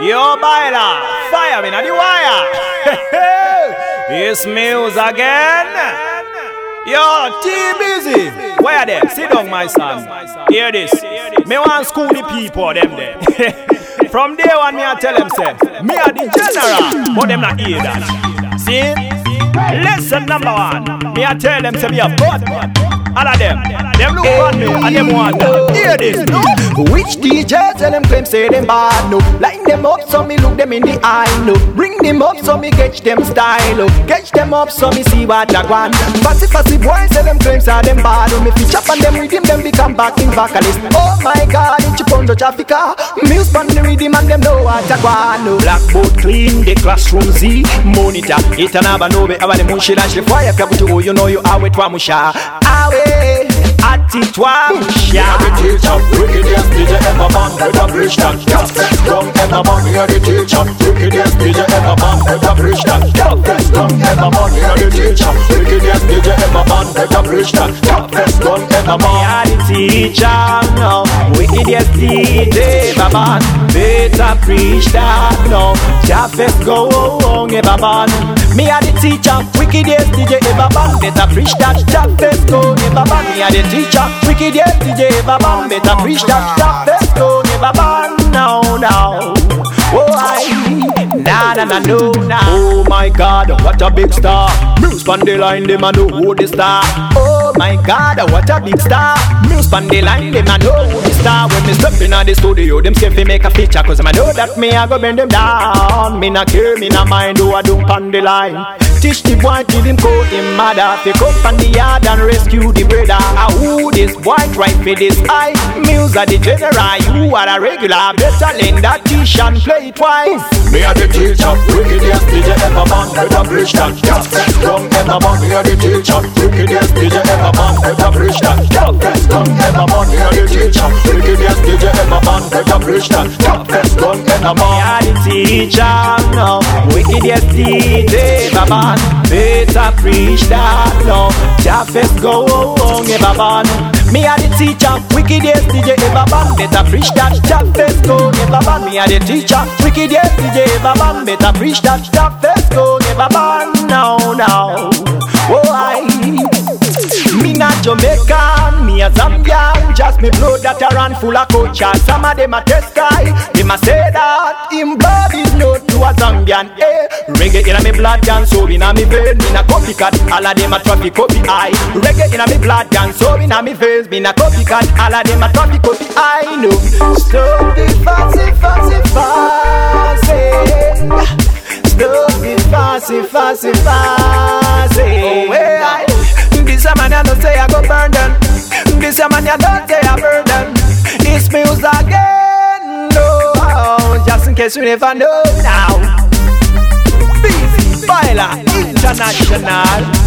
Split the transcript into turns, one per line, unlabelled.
Yo, Baila, fire me on the wire. It's Muse again. Yo, T-Busy. Where them? Sit down, my son. Hear this. Me want school the people, them there. From day one, me I tell them, say, me are the general, but them not hear that. See? Lesson number one. Me I tell them, say, me a bad man. All of them look at me and them want to hear this, no?
Which DJ tell them claim say them bad, no? Line them up so me look them in the eye, no? Bring them up so me catch them style, no? Catch them up so me see what I want. Fussy boys tell them claim say them bad, no? Me fi chop on them rhythm, them become backing vocalist. Oh my God, it's Chipondo Traffica. Muse on the rhythm and them know what I want, no? Blackboard clean, the classroom Z monitor. It an abanobe, abale munshi lash the fire. Kabutu, you know you are with Wamusha. Attitude,
yeah, the teacher, wickedest DJ ever man with a bridge that Captain Strong ever man, yeah, the teacher, wickedest DJ ever man with a bridge that Captain Strong ever man, yeah, the teacher, wickedest DJ ever man with a bridge that Captain Strong ever man,
yeah, the teacher, no, wickedest DJ ever man, better preach that, no, Jaffes go on ever man. Me a the teacher, wickedest DJ ever man, better preach that, Jaffes go ever man. Me a the teacher, wickedest DJ ever man, better preach that, Jaffes go ever man. Now, oh no. Oh my God, what a big star. Muse on the line, them a know who the star. Oh my God, what a big star. Muse on the line, them a know who the star. When me step in the studio, them scared fi make a feature, cause I know that me a go bend them down. Me not care, me not mind who a do on the line. Teach the boy till him call him mother. Pick up on the yard and rescue the brother. Who this boy try for this eye? Muse a the general, you are a regular. Better lend that teach and play it twice.
Me a the teacher, wickedest DJ ever man with a bridge that Captain Strong ever man. Me a the teacher, wickedest DJ ever man with a bridge that Captain Strong ever man. Me a the teacher, wickedest DJ ever man with a bridge that Captain Strong ever man.
Me a the teacher, no, wickedest DJ ever man. Better preach that, no, Jaffes go on ever man. Me a the teacher, wickedest DJ ever man. Better preach that, Jaffes go ever man. Me a the teacher, wickedest DJ ever man. Better preach that, Jaffes go ever man. Now, oh I. Me not Jamaican, me a Zambian. Just me blood that a run full of culture. Some of them a test guy, them a say that him blood is not to a Zambian. Reggae in a me blood and soul in a me vein. Me na copycat, all of them a trophy copy I. Reggae in a me blood and soul in a me veins. Me na copycat, all of them a trophy copy I. No, stop the fancy. Stop the fancy. Oh well. This a man I don't say I go burn them. This a man I don't say I burn them. It's Muse again, no. Just in case you never know now. Busy Baila International.